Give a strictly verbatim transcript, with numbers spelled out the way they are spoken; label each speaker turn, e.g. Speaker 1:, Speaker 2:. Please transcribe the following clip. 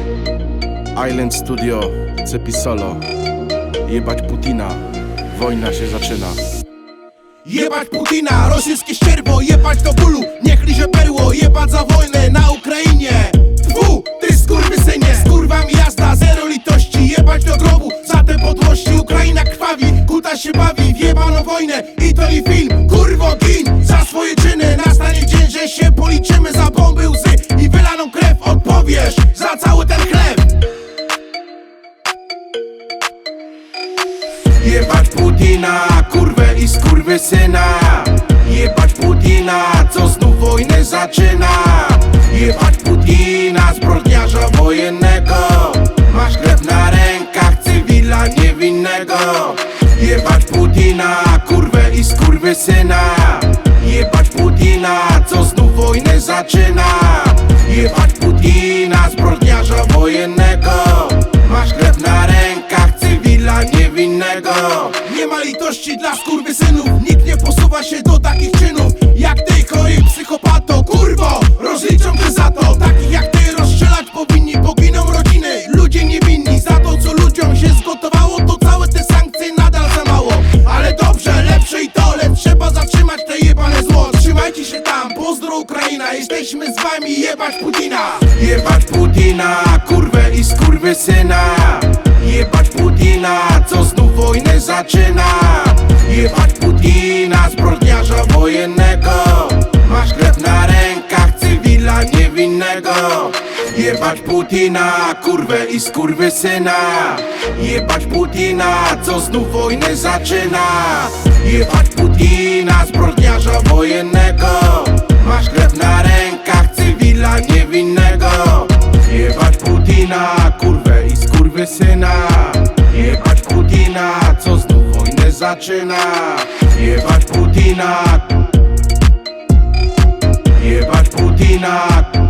Speaker 1: Island Studio, Cepi Solo. Jebać Putina, wojna się zaczyna.
Speaker 2: Jebać Putina, rosyjskie ścierwo, jebać do bólu, niech liże perło, jebać za wojnę na Ukrainie. Tfu, ty skurwysynie, z kurwami jazda, zero litości, jebać do grobu, za te podłości. Ukraina krwawi, kuta się bawi w jebaną wojnę i to nie film, kurwo gin za swoje czyny. Nastanie dzień, że się policzymy za bomby, łzy i wylaną krew, odpowiesz za cały ten chleb. Jebać Putina, kurwę i skurwysyna. Jebać Putina, co znów wojnę zaczyna. Jebać Putina, zbrodniarza wojennego. Masz krew na rękach, cywila niewinnego. Jebać Putina, kurwę i skurwysyna. Jebać Putina, co znów wojnę zaczyna. Jebać Putina, zbrodniarza wojennego. Masz krew na rękach, cywila niewinnego. Nie ma litości dla skurwysynów, nikt nie posuwa się do takich czynów. Jak ty, chory psychopato, kurwo, rozliczą cię za to. Takich jak ty rozstrzelać powinni, poginą rodziny, ludzie niewinni. Za to, co ludziom się zgotowało, to całe te sankcje nadal za mało. Ale dobrze, lepsze i to, lecz trzeba zatrzymać te jebane zło. Trzymajcie się tam, pozdro Ukraina, jesteśmy z wami, jebać Putina. Jebać Putina, kurwę i skurwysyna. Jebać Putina, co znów wojnę zaczyna. Jebać Putina, zbrodniarza wojennego. Masz krew na rękach, cywila niewinnego. Jebać Putina, kurwę i skurwysyna. Jebać Putina, co znów wojnę zaczyna. Jebać Putina, zbrodniarza wojennego. Masz krew na rękach, cywila niewinnego. Jebać Putina, kurwę i skurwysyna. Jebać Putina, co znów wojnę zaczyna. Jebać Putina. Jebać Putina.